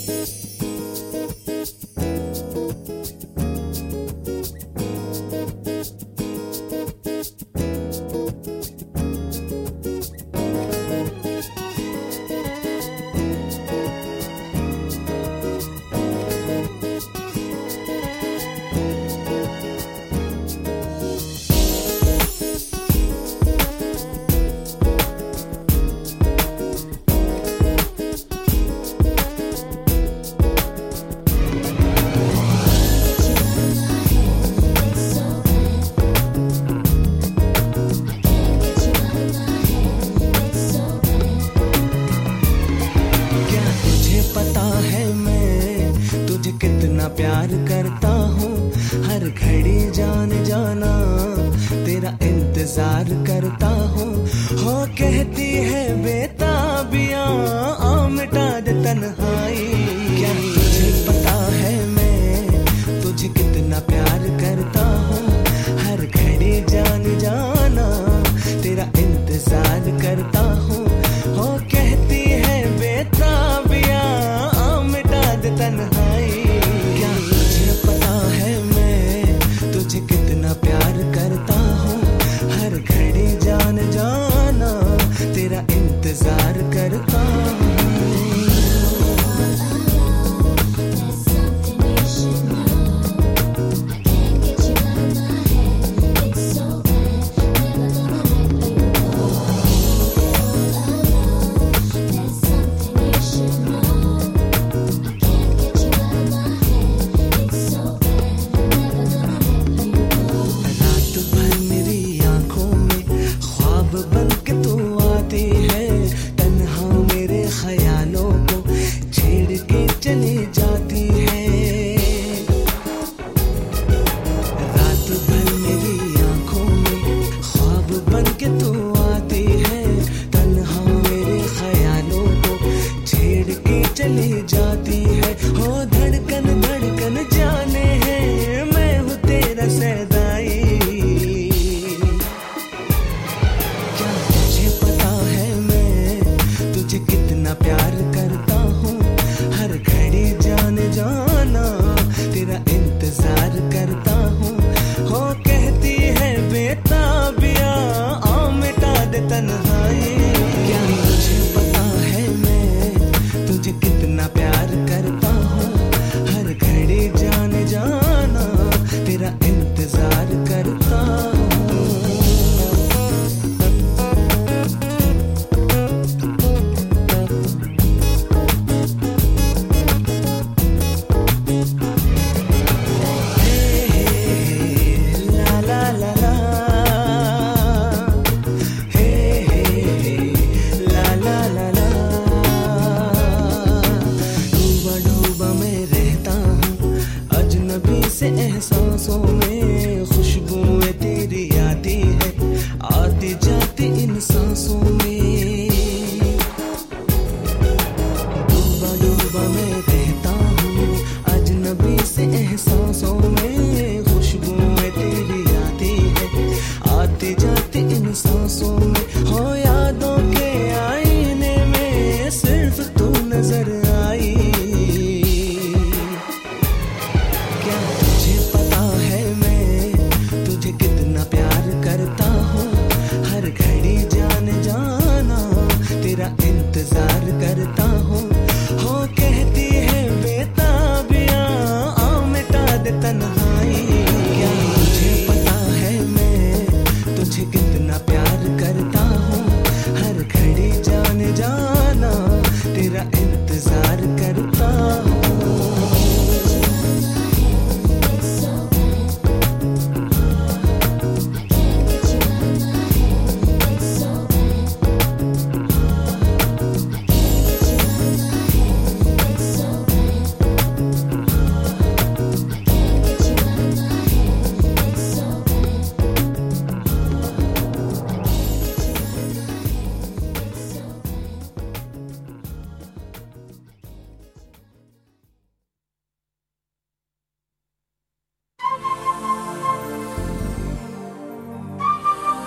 कितना प्यार करता हूँ, हर घड़ी जान जाना तेरा इंतजार करता हूँ। हो कहती है बेताबियाँ आ मिटा दे तन्हाई। क्या तुझे पता है मैं तुझे कितना प्यार करता हूँ, हर घड़ी जान जाना तेरा इंतजार करता हूँ। हो कहती है बेताबियाँ आ मिटा दे तन्हाई। कितना प्यार करता हूँ, हर घड़ी जान जाना तेरा इंतजार करता हूँ। चली जाती है रात भर मेरी आंखों में ख्वाब बन के तू आती है। तन्हा मेरे ख्यालों को छेड़ के चली जाती है। हो धड़कन धड़कन जाने है मैं हूँ तेरा सदाई। क्या तुझे पता है मैं तुझे कितना प्यार करता हूँ, हर घड़ी जान जाना तेरा इंतजार करता हूँ। हो कहती है बेताबियाँ आ मिटा दे तन्हाई। क्या तुझे पता है मैं तुझे कितना प्यार करता हूँ, हर घड़ी जान जाना तेरा इंतजार करता हूँ। से एहसासों में खुशबुएं तेरी आती है, आती जाती इन सांसों में। डूबा डूबा मैं रहता हूँ अजनबी से एहसासों में, खुशबुएं तेरी आती है, आती जाती इन सांसों में। हो यादों के आईने में सिर्फ तू नजर आई। कितना प्यार करता हूँ, हर घड़ी जान जाना तेरा इंतजार करता हूँ। हो कहती है बेताबियाँ आ मिटा दे तन्हाई।